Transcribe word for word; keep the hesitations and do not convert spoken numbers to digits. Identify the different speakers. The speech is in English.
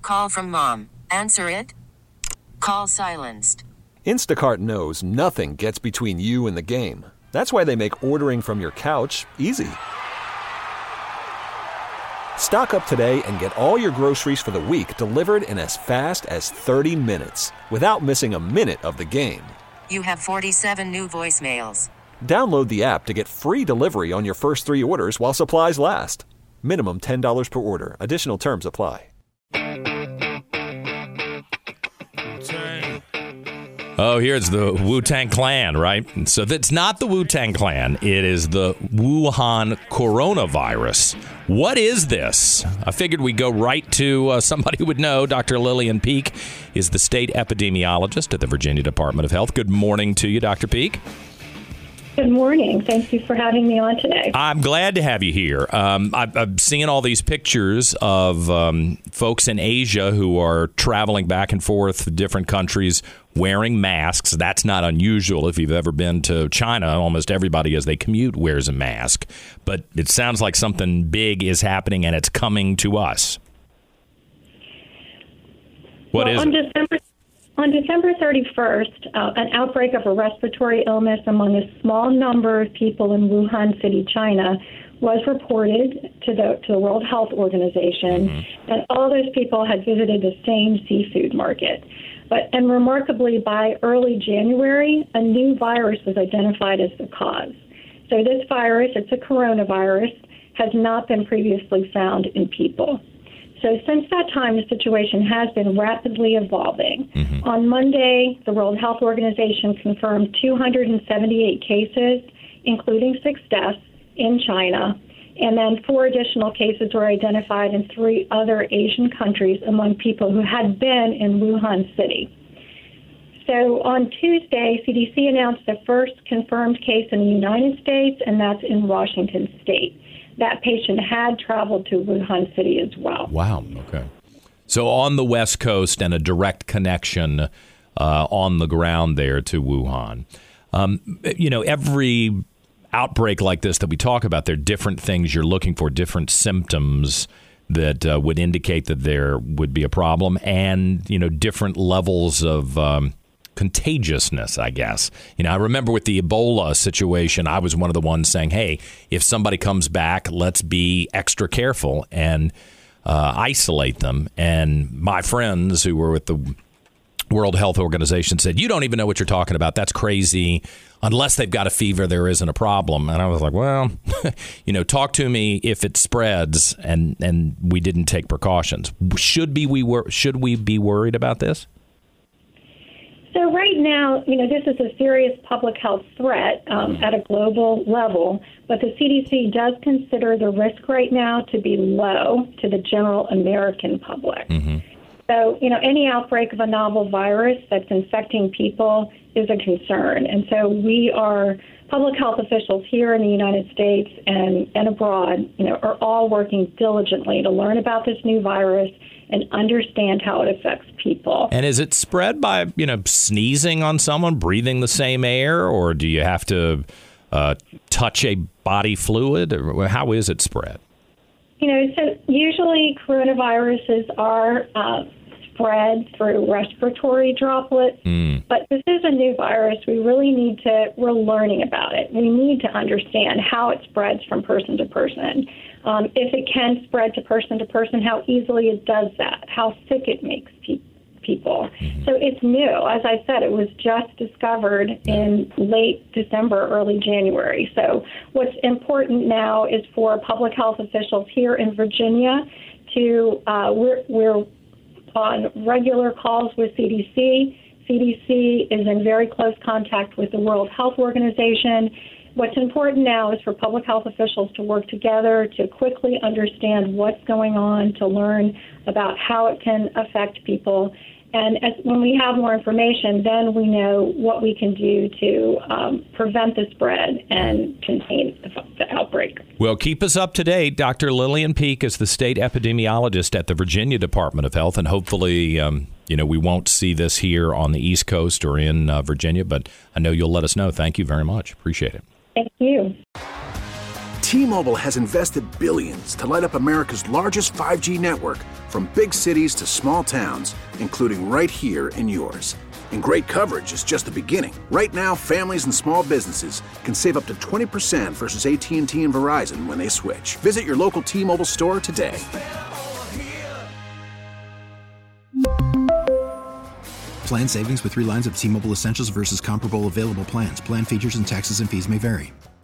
Speaker 1: Call from mom. Answer it. Call silenced.
Speaker 2: Instacart knows nothing gets between you and the game. That's why they make ordering from your couch easy. Stock up today and get all your groceries for the week delivered in as fast as thirty minutes without missing a minute of the game.
Speaker 1: You have forty-seven new voicemails.
Speaker 2: Download the app to get free delivery on your first three orders while supplies last. Minimum ten dollars per order. Additional terms apply.
Speaker 3: Oh, here's the Wu-Tang Clan, right? So that's not the Wu-Tang Clan. It is the Wuhan coronavirus. What is this? I figured we'd go right to uh, somebody who would know. Doctor Lillian Peek is the state epidemiologist at the Virginia Department of Health. Good morning to you, Doctor Peek.
Speaker 4: Good morning. Thank you for having me on today.
Speaker 3: I'm glad to have you here. Um, I've, I've seen all these pictures of um, folks in Asia who are traveling back and forth to different countries wearing masks. That's not unusual. If you've ever been to China, almost everybody as they commute wears a mask. But it sounds like something big is happening and it's coming to us. What
Speaker 4: well,
Speaker 3: is
Speaker 4: on
Speaker 3: it?
Speaker 4: December On December thirty-first, uh, an outbreak of a respiratory illness among a small number of people in Wuhan City, China, was reported to the to the World Health Organization, mm-hmm. and all those people had visited the same seafood market. But and remarkably, by early January, a new virus was identified as the cause. So this virus, it's a coronavirus, has not been previously found in people. So since that time, the situation has been rapidly evolving. Mm-hmm. On Monday, the World Health Organization confirmed two hundred seventy-eight cases, including six deaths, in China. And then four additional cases were identified in three other Asian countries among people who had been in Wuhan City. So on Tuesday, C D C announced the first confirmed case in the United States, and that's in Washington State. That patient had traveled to Wuhan City as well.
Speaker 3: Wow. Okay. So on the West Coast and a direct connection uh, on the ground there to Wuhan. Um, you know, every outbreak like this that we talk about, there are different things you're looking for, different symptoms that uh, would indicate that there would be a problem, and, you know, different levels of um, contagiousness, I guess. You know, I remember with the Ebola situation, I was one of the ones saying, hey, if somebody comes back, let's be extra careful and uh, isolate them. And my friends who were with the World Health Organization said, you don't even know what you're talking about. That's crazy. Unless they've got a fever, there isn't a problem. And I was like, well, you know, talk to me if it spreads and, and we didn't take precautions. Should be we wor- should we be worried about this?
Speaker 4: So right now, you know, this is a serious public health threat um, at a global level, but the C D C does consider the risk right now to be low to the general American public. Mm-hmm. So, you know, any outbreak of a novel virus that's infecting people is a concern. And so we are, public health officials here in the United States and, and abroad, you know, are all working diligently to learn about this new virus and understand how it affects people.
Speaker 3: And is it spread by, you know, sneezing on someone, breathing the same air, or do you have to uh, touch a body fluid? Or how is it spread?
Speaker 4: You know, so usually coronaviruses are uh, spread through respiratory droplets, mm. but this is a new virus. We really need to, we're learning about it. We need to understand how it spreads from person to person. Um, if it can spread to person to person, how easily it does that, how sick it makes pe- people. Mm-hmm. So it's new. As I said, it was just discovered in late December, early January. So what's important now is for public health officials here in Virginia to, uh, we're, we're on regular calls with C D C. C D C is in very close contact with the World Health Organization. What's important now is for public health officials to work together to quickly understand what's going on, to learn about how it can affect people. And as, when we have more information, then we know what we can do to um, prevent the spread and contain the, the outbreak.
Speaker 3: Well, keep us up to date. Doctor Lillian Peek is the state epidemiologist at the Virginia Department of Health, and hopefully, um, you know, we won't see this here on the East Coast or in uh, Virginia, but I know you'll let us know. Thank you very much. Appreciate it.
Speaker 4: Thank you.
Speaker 5: T-Mobile has invested billions to light up America's largest five G network, from big cities to small towns, including right here in yours. And great coverage is just the beginning. Right now, families and small businesses can save up to twenty percent versus A T and T and Verizon when they switch. Visit your local T-Mobile store today.
Speaker 6: Plan savings with three lines of T-Mobile Essentials versus comparable available plans. Plan features and taxes and fees may vary.